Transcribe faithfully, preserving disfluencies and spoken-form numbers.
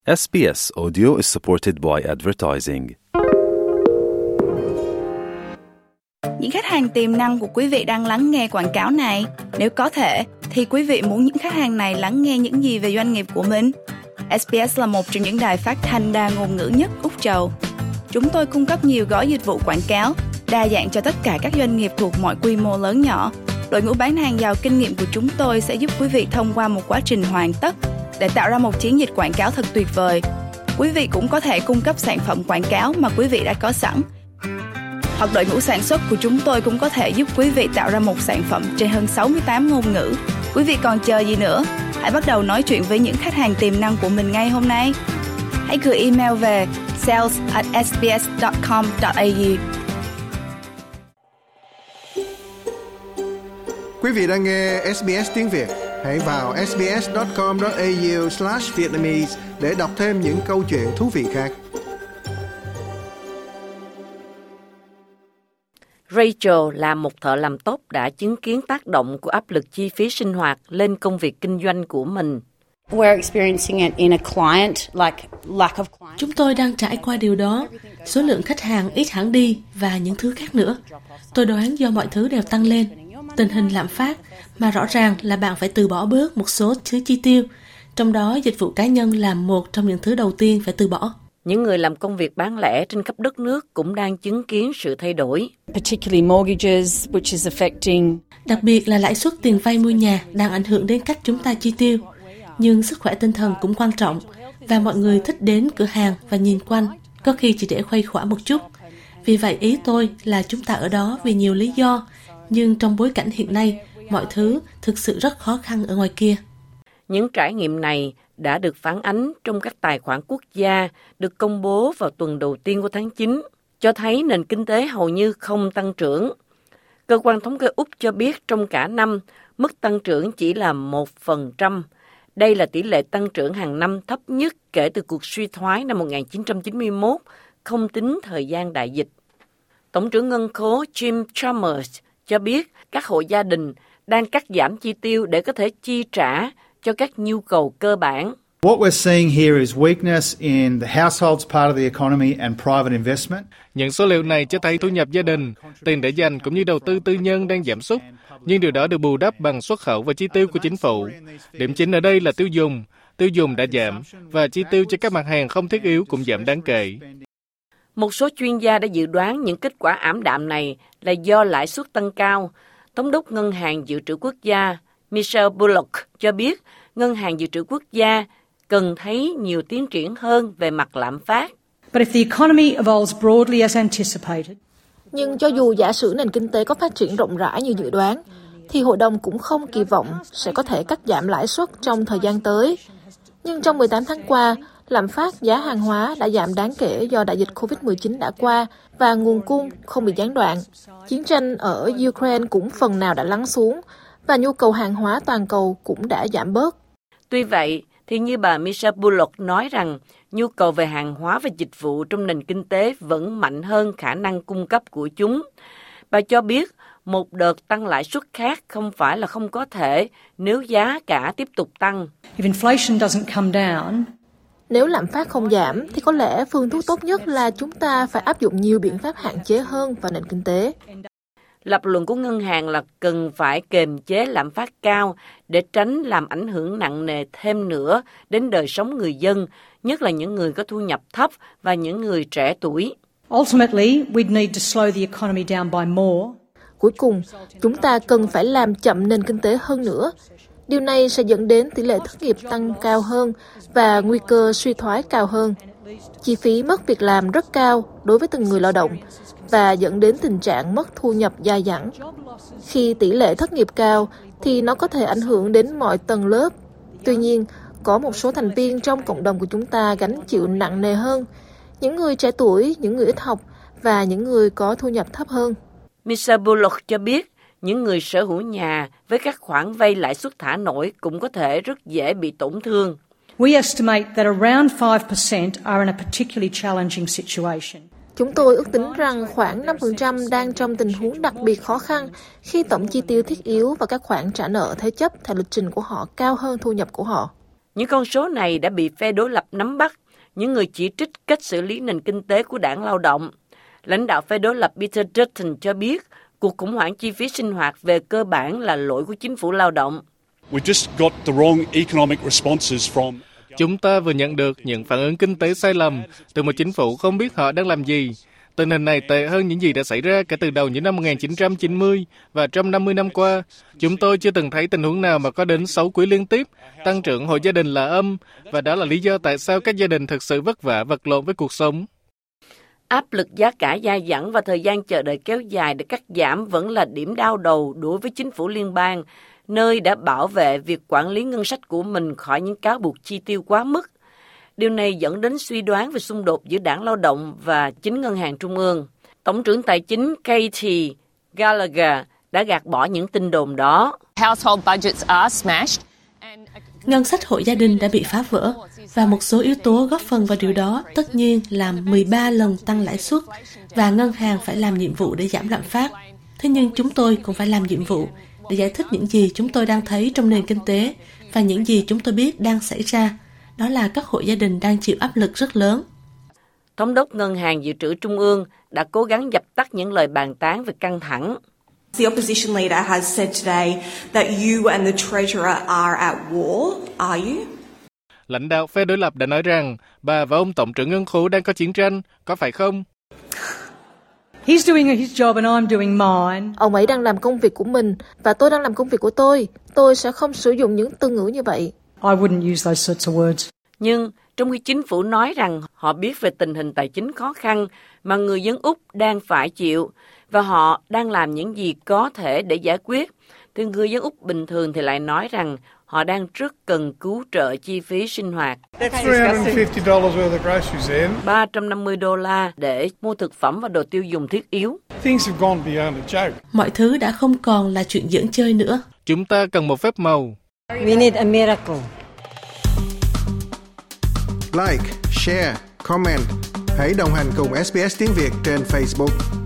ét bê ét Audio is supported by advertising. Những khách hàng tiềm năng của quý vị đang lắng nghe quảng cáo này. Nếu có thể, thì quý vị muốn những khách hàng này lắng nghe những gì về doanh nghiệp của mình? ét bê ét là một trong những đài phát thanh đa ngôn ngữ nhất Úc Châu. Chúng tôi cung cấp nhiều gói dịch vụ quảng cáo, đa dạng cho tất cả các doanh nghiệp thuộc mọi quy mô lớn nhỏ. Đội ngũ bán hàng giàu kinh nghiệm của chúng tôi sẽ giúp quý vị thông qua một quá trình hoàn tất để tạo ra một chiến dịch quảng cáo thật tuyệt vời. Quý vị cũng có thể cung cấp sản phẩm quảng cáo mà quý vị đã có sẵn. Hoặc đội ngũ sản xuất của chúng tôi cũng có thể giúp quý vị tạo ra một sản phẩm trên hơn sáu mươi tám ngôn ngữ. Quý vị còn chờ gì nữa? Hãy bắt đầu nói chuyện với những khách hàng tiềm năng của mình ngay hôm nay. Hãy gửi email về sales at s b s dot com dot a u. Quý vị đang nghe ét bê ét tiếng Việt. Hãy vào s b s dot com dot a u slash vietnamese để đọc thêm những câu chuyện thú vị khác. Rachel là một thợ làm tóc đã chứng kiến tác động của áp lực chi phí sinh hoạt lên công việc kinh doanh của mình. Chúng tôi đang trải qua điều đó. Số lượng khách hàng ít hẳn đi và những thứ khác nữa. Tôi đoán do mọi thứ đều tăng lên. Tình hình lạm phát mà rõ ràng là bạn phải từ bỏ bớt một số thứ chi tiêu. Trong đó dịch vụ cá nhân là một trong những thứ đầu tiên phải từ bỏ. Những người làm công việc bán lẻ trên khắp đất nước cũng đang chứng kiến sự thay đổi. Đặc biệt là lãi suất tiền vay mua nhà đang ảnh hưởng đến cách chúng ta chi tiêu. Nhưng sức khỏe tinh thần cũng quan trọng và mọi người thích đến cửa hàng và nhìn quanh, có khi chỉ để khuây khỏa một chút. Vì vậy ý tôi là chúng ta ở đó vì nhiều lý do, nhưng trong bối cảnh hiện nay, mọi thứ thực sự rất khó khăn ở ngoài kia. Những trải nghiệm này đã được phản ánh trong các tài khoản quốc gia được công bố vào tuần đầu tiên của tháng chín, cho thấy nền kinh tế hầu như không tăng trưởng. Cơ quan thống kê Úc cho biết trong cả năm, mức tăng trưởng chỉ là một phần trăm. Đây là tỷ lệ tăng trưởng hàng năm thấp nhất kể từ cuộc suy thoái năm một nghìn chín trăm chín mươi mốt, không tính thời gian đại dịch. Tổng trưởng ngân khố Jim Chalmers cho biết các hộ gia đình đang cắt giảm chi tiêu để có thể chi trả cho các nhu cầu cơ bản. What we're seeing here is weakness in the household's part of the economy and private investment. Những số liệu này cho thấy thu nhập gia đình, tiền để dành cũng như đầu tư tư nhân đang giảm sút, nhưng điều đó được bù đắp bằng xuất khẩu và chi tiêu của chính phủ. Điểm chính ở đây là tiêu dùng, tiêu dùng đã giảm và chi tiêu cho các mặt hàng không thiết yếu cũng giảm đáng kể. Một số chuyên gia đã dự đoán những kết quả ảm đạm này là do lãi suất tăng cao. Thống đốc Ngân hàng Dự trữ Quốc gia Michelle Bullock cho biết Ngân hàng Dự trữ Quốc gia cần thấy nhiều tiến triển hơn về mặt lạm phát. Nhưng cho dù giả sử nền kinh tế có phát triển rộng rãi như dự đoán, thì hội đồng cũng không kỳ vọng sẽ có thể cắt giảm lãi suất trong thời gian tới. Nhưng trong mười tám tháng qua, lạm phát giá hàng hóa đã giảm đáng kể do đại dịch covid mười chín đã qua và nguồn cung không bị gián đoạn. Chiến tranh ở Ukraine cũng phần nào đã lắng xuống và nhu cầu hàng hóa toàn cầu cũng đã giảm bớt. Tuy vậy, thì như bà Michelle Bullock nói rằng nhu cầu về hàng hóa và dịch vụ trong nền kinh tế vẫn mạnh hơn khả năng cung cấp của chúng. Bà cho biết một đợt tăng lãi suất khác không phải là không có thể nếu giá cả tiếp tục tăng. Nếu lạm phát không giảm thì có lẽ phương thuốc tốt nhất là chúng ta phải áp dụng nhiều biện pháp hạn chế hơn vào nền kinh tế. Lập luận của ngân hàng là cần phải kiềm chế lạm phát cao để tránh làm ảnh hưởng nặng nề thêm nữa đến đời sống người dân, nhất là những người có thu nhập thấp và những người trẻ tuổi. Cuối cùng, chúng ta cần phải làm chậm nền kinh tế hơn nữa. Điều này sẽ dẫn đến tỷ lệ thất nghiệp tăng cao hơn và nguy cơ suy thoái cao hơn. Chi phí mất việc làm rất cao đối với từng người lao động và dẫn đến tình trạng mất thu nhập dai dẳng. Khi tỷ lệ thất nghiệp cao thì nó có thể ảnh hưởng đến mọi tầng lớp. Tuy nhiên, có một số thành viên trong cộng đồng của chúng ta gánh chịu nặng nề hơn. Những người trẻ tuổi, những người ít học và những người có thu nhập thấp hơn. Michelle Bullock cho biết những người sở hữu nhà với các khoản vay lãi suất thả nổi cũng có thể rất dễ bị tổn thương. We estimate that around five percent are in a particularly challenging situation. Chúng tôi ước tính rằng khoảng năm phần trăm đang trong tình huống đặc biệt khó khăn khi tổng chi tiêu thiết yếu và các khoản trả nợ thế chấp theo lịch trình của họ cao hơn thu nhập của họ. Những con số này đã bị phe đối lập nắm bắt, những người chỉ trích cách xử lý nền kinh tế của đảng Lao động. Lãnh đạo phe đối lập Peter Dutton cho biết cuộc khủng hoảng chi phí sinh hoạt về cơ bản là lỗi của chính phủ lao động. Chúng ta vừa nhận được những phản ứng kinh tế sai lầm từ một chính phủ không biết họ đang làm gì. Tình hình này tệ hơn những gì đã xảy ra kể từ đầu những năm một nghìn chín trăm chín mươi và trong năm mươi năm qua. Chúng tôi chưa từng thấy tình huống nào mà có đến sáu quý liên tiếp, tăng trưởng hộ gia đình là âm, và đó là lý do tại sao các gia đình thực sự vất vả vật lộn với cuộc sống. Áp lực giá cả dai dẳng và thời gian chờ đợi kéo dài để cắt giảm vẫn là điểm đau đầu đối với chính phủ liên bang, nơi đã bảo vệ việc quản lý ngân sách của mình khỏi những cáo buộc chi tiêu quá mức. Điều này dẫn đến suy đoán về xung đột giữa đảng Lao động và chính ngân hàng trung ương. Tổng trưởng tài chính Katie Gallagher đã gạt bỏ những tin đồn đó. Ngân sách hộ gia đình đã bị phá vỡ, và một số yếu tố góp phần vào điều đó tất nhiên là mười ba lần tăng lãi suất, và ngân hàng phải làm nhiệm vụ để giảm lạm phát. Thế nhưng chúng tôi cũng phải làm nhiệm vụ để giải thích những gì chúng tôi đang thấy trong nền kinh tế và những gì chúng tôi biết đang xảy ra. Đó là các hộ gia đình đang chịu áp lực rất lớn. Thống đốc Ngân hàng Dự trữ Trung ương đã cố gắng dập tắt những lời bàn tán về căng thẳng. The opposition leader has said today that you and the treasurer are at war. Are you? Lãnh đạo phe đối lập đã nói rằng bà và ông tổng trưởng ngân khố đang có chiến tranh, có phải không? He's doing his job and I'm doing mine. Ông ấy đang làm công việc của mình và tôi đang làm công việc của tôi. Tôi sẽ không sử dụng những từ ngữ như vậy. I wouldn't use those sorts of words. Nhưng trong khi chính phủ nói rằng họ biết về tình hình tài chính khó khăn mà người dân Úc đang phải chịu và họ đang làm những gì có thể để giải quyết, thì người dân Úc bình thường thì lại nói rằng họ đang rất cần cứu trợ chi phí sinh hoạt. ba trăm năm mươi đô la để mua thực phẩm và đồ tiêu dùng thiết yếu. Mọi thứ đã không còn là chuyện giỡn chơi nữa. Chúng ta cần một phép màu. We need a miracle. Like, share, comment. Hãy đồng hành cùng ét bê ét Tiếng Việt trên Facebook.